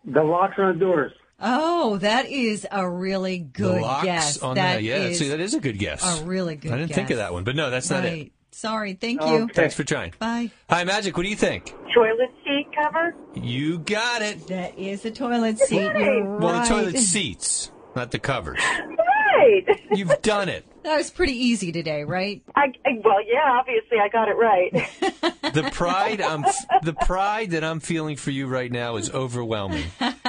The locks on the doors. Oh, that is a really good guess. That is a good guess. A really good guess. I didn't think of that one, but no, that's not it. Sorry, thank you. Thanks for trying. Bye. Hi, Magic, what do you think? Toilet seat cover? You got it. That is a toilet seat. You're right. Well, the toilet seats, not the covers. Right. You've done it. That was pretty easy today, right? Well, yeah, obviously I got it right. The pride that I'm feeling for you right now is overwhelming.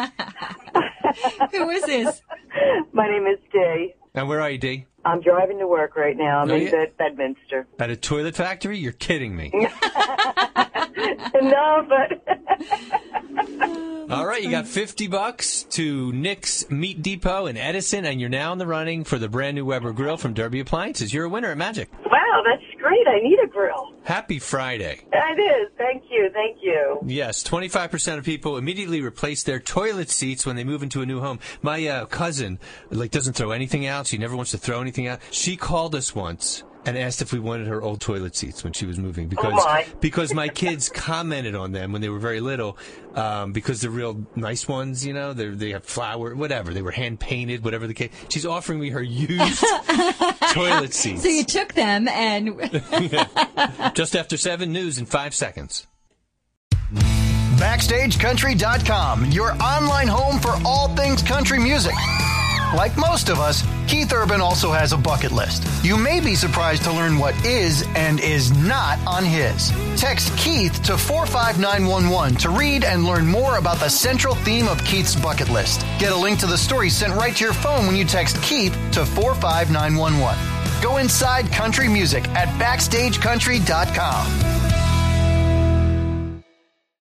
Who is this? My name is Dee. And where are you, Dee? I'm driving to work right now. I'm in Bedminster. At a toilet factory? You're kidding me. No, but... All right, you got $50 to Nick's Meat Depot in Edison, and you're now in the running for the brand new Weber grill from Derby Appliances. You're a winner at Magic. Wow, that's great. I need a grill. Happy Friday. It is. Thank you. Thank you. Yes, 25% of people immediately replace their toilet seats when they move into a new home. My cousin doesn't throw anything out. She never wants to throw anything out. She called us once and asked if we wanted her old toilet seats when she was moving because my kids commented on them when they were very little because they're real nice ones, you know, they have flower, whatever, they were hand painted, whatever the case. She's offering me her used toilet seats. So you took them and yeah. Just after 7 news in 5 seconds. BackstageCountry.com, your online home for all things country music. Like most of us, Keith Urban also has a bucket list. You may be surprised to learn what is and is not on his. Text Keith to 45911 to read and learn more about the central theme of Keith's bucket list. Get a link to the story sent right to your phone when you text Keith to 45911. Go inside country music at BackstageCountry.com.